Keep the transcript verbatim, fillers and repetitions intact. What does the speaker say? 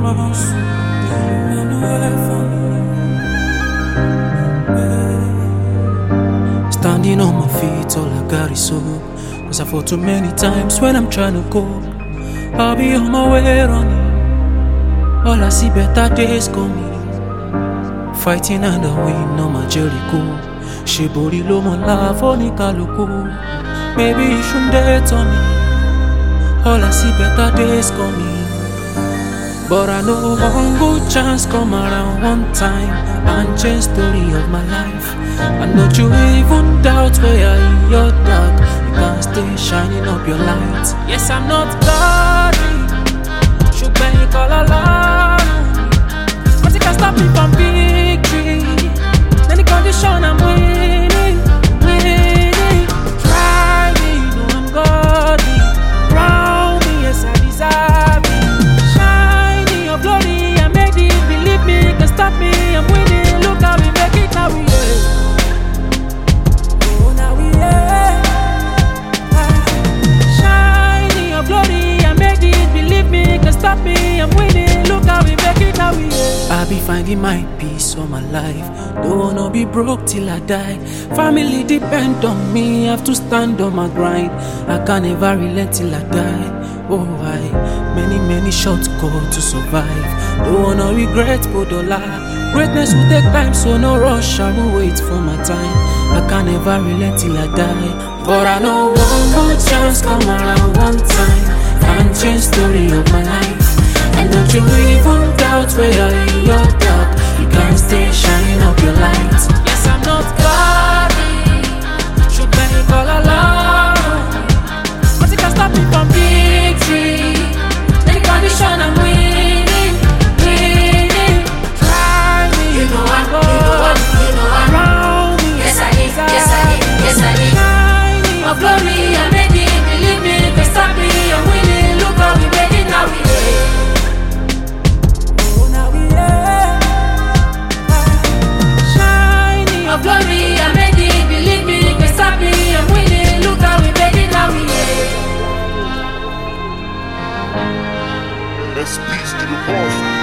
Standing on my feet, all I got is hope. Cause I fall too many times when I'm trying to cope. I'll be on my way running. All I see better days coming. Fighting and I win on my Jericho. She body low my life on Ikaluko. Maybe you shouldn't date on me. All I see better days coming. But I know one good chance come around one time and change story of my life. And don't you even doubt where you're in your dark. You can stay shining up your light. Yes, I'm not godly. Should make all alone. But it can stop me from victory. Any condition I'm winning, winning. Try me, know I'm godly. Round me, yes I deserve it. Shine your glory, I made it. Believe me, can stop me, I'm winning. Look how we make it, now we are. Oh, now we are. Shine your glory, I made it. Believe me, can stop me, I'm winning. Look how we make it, now we are. I be finding my peace all my life. Don't wanna be broke till I die. Family depend on me, have to stand on my grind. I can never relent till I die. Oh, I many, many shots go to survive. Don't wanna regret Bodola. Greatness will take time, so no rush. I will wait for my time. I can never relent till I die. But I know one good chance come around one time and change story of my life. And don't you even doubt where you're in your dark. You can't stay shining up your light. Yes, I'm not godly. Should make all alone. But it can stop me from victory. Any condition I'm winning, winning. Try me, You know I'm, go. you know I'm, you know I'm. Around me, Yes I did, yes I did, yes I did. shining My glory, I made it. Believe me, can stop me, I'm winning. Look how we made it, now we are. Oh, now we are. Shining My glory, I made it. Believe me, can stop me, I'm winning. Look how we made it, now we are. Let's peace to the boss.